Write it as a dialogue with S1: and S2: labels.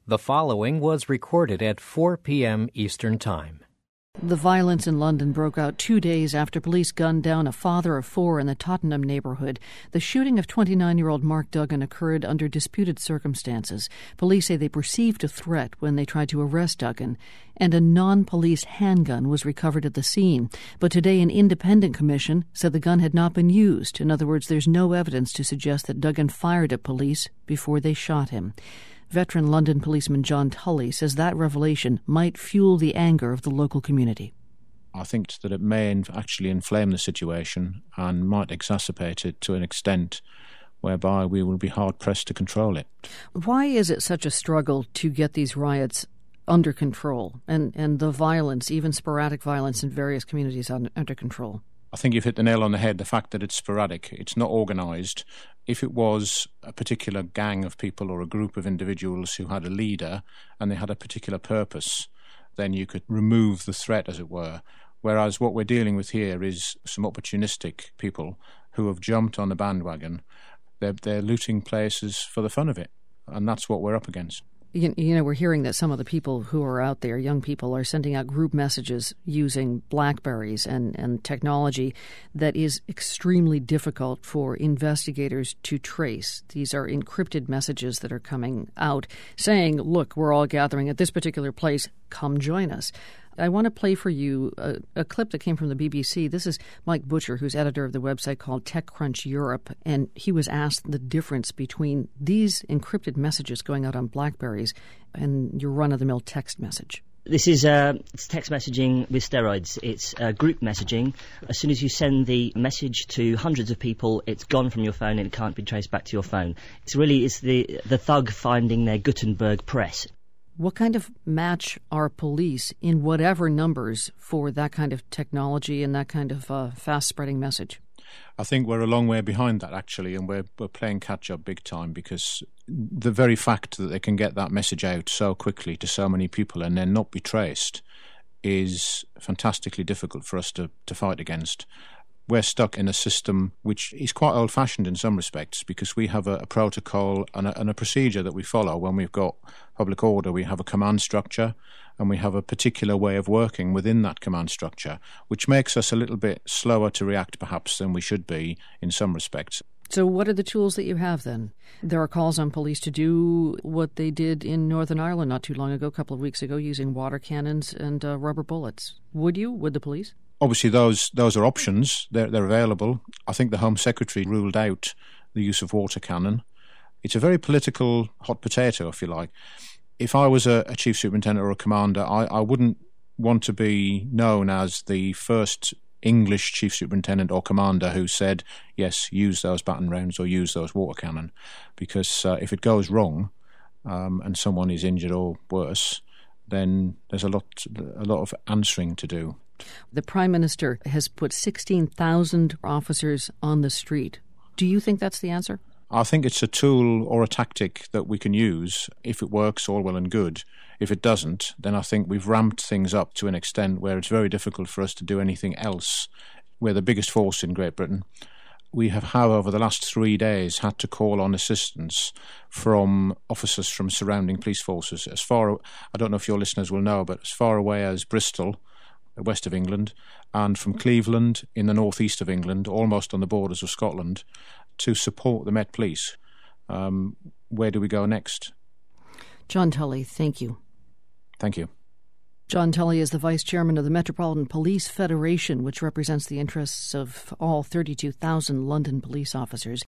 S1: The following was recorded at 4 p.m. Eastern Time.
S2: The violence in London broke out 2 days after police gunned down a father of four in the Tottenham neighbourhood. The shooting of 29-year-old Mark Duggan occurred under disputed circumstances. Police say they perceived a threat when they tried to arrest Duggan, and a non-police handgun was recovered at the scene. But today an independent commission said the gun had not been used. In other words, there's no evidence to suggest that Duggan fired at police before they shot him. Veteran London policeman John Tully says that revelation might fuel the anger of the local community.
S3: I think that it may actually inflame the situation and might exacerbate it to an extent whereby we will be hard-pressed to control it.
S2: Why is it such a struggle to get these riots under control and the violence, even sporadic violence in various communities, under control?
S3: I think you've hit the nail on the head, the fact that it's sporadic, it's not organised. If it was a particular gang of people or a group of individuals who had a leader and they had a particular purpose, then you could remove the threat, as it were. Whereas what we're dealing with here is some opportunistic people who have jumped on the bandwagon. They're looting places for the fun of it, and that's what we're up against.
S2: You know, we're hearing that some of the people who are out there, young people, are sending out group messages using BlackBerries and technology that is extremely difficult for investigators to trace. These are encrypted messages that are coming out saying, look, we're all gathering at this particular place, come join us. I want to play for you a clip that came from the BBC. This is Mike Butcher, who's editor of the website called TechCrunch Europe, and he was asked the difference between these encrypted messages going out on BlackBerries and your run-of-the-mill text message.
S4: This is it's text messaging with steroids. It's group messaging. As soon as you send the message to hundreds of people, it's gone from your phone and it can't be traced back to your phone. It's the thug finding their Gutenberg press.
S2: What kind of match are police in whatever numbers for that kind of technology and that kind of fast-spreading message?
S3: I think we're a long way behind that, actually, and we're playing catch-up big time, because the very fact that they can get that message out so quickly to so many people and then not be traced is fantastically difficult for us to fight against. We're stuck in a system which is quite old-fashioned in some respects, because we have a protocol and a procedure that we follow. When we've got public order, we have a command structure, and we have a particular way of working within that command structure, which makes us a little bit slower to react perhaps than we should be in some respects.
S2: So what are the tools that you have then? There are calls on police to do what they did in Northern Ireland not too long ago, a couple of weeks ago, using water cannons and rubber bullets. Would the police?
S3: Obviously, those are options. They're available. I think the Home Secretary ruled out the use of water cannon. It's a very political hot potato, if you like. If I was a chief superintendent or a commander, I wouldn't want to be known as the first English chief superintendent or commander who said, yes, use those baton rounds or use those water cannon. Because if it goes wrong and someone is injured or worse, then there's a lot of answering to do.
S2: The Prime Minister has put 16,000 officers on the street. Do you think that's the answer?
S3: I think it's a tool or a tactic that we can use. If it works, all well and good. If it doesn't, then I think we've ramped things up to an extent where it's very difficult for us to do anything else. We're the biggest force in Great Britain. We have, over the last 3 days, had to call on assistance from officers from surrounding police forces. I don't know if your listeners will know, but as far away as Bristol, west of England, and from Cleveland in the northeast of England, almost on the borders of Scotland, to support the Met Police. Where do we go next?
S2: John Tully, thank you.
S3: Thank you.
S2: John Tully is the Vice Chairman of the Metropolitan Police Federation, which represents the interests of all 32,000 London police officers.